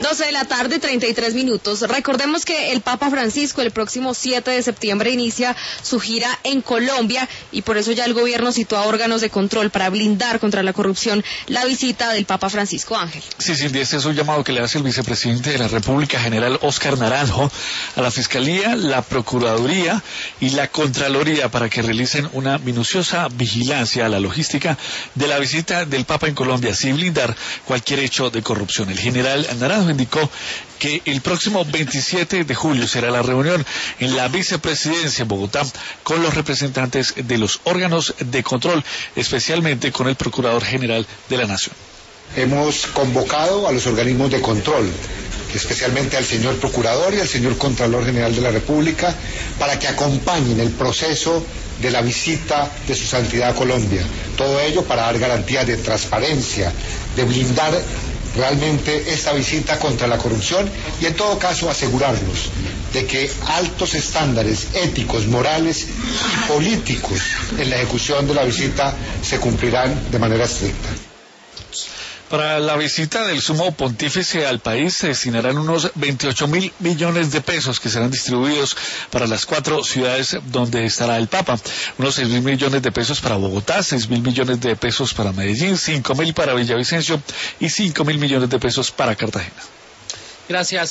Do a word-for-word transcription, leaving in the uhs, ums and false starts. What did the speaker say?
doce de la tarde, treinta y tres minutos. Recordemos que el Papa Francisco el próximo siete de septiembre inicia su gira en Colombia y por eso ya el gobierno citó a órganos de control para blindar contra la corrupción la visita del Papa Francisco. Ángel. Sí, sí, este es un llamado que le hace el vicepresidente de la República, general Óscar Naranjo, a la Fiscalía, la Procuraduría y la Contraloría para que realicen una minuciosa vigilancia a la logística de la visita del Papa en Colombia, así blindar cualquier hecho de corrupción. El general Naranjo indicó que el próximo veintisiete de julio será la reunión en la vicepresidencia en Bogotá con los representantes de los órganos de control, especialmente con el Procurador General de la Nación. Hemos convocado a los organismos de control, especialmente al señor Procurador y al señor Contralor General de la República, para que acompañen el proceso de la visita de su santidad a Colombia. Todo ello para dar garantías de transparencia, de blindar realmente esta visita contra la corrupción y en todo caso asegurarnos de que altos estándares éticos, morales y políticos en la ejecución de la visita se cumplirán de manera estricta. Para la visita del Sumo Pontífice al país se destinarán unos veintiocho mil millones de pesos que serán distribuidos para las cuatro ciudades donde estará el Papa. Unos seis mil millones de pesos para Bogotá, seis mil millones de pesos para Medellín, cinco mil para Villavicencio y cinco mil millones de pesos para Cartagena. Gracias.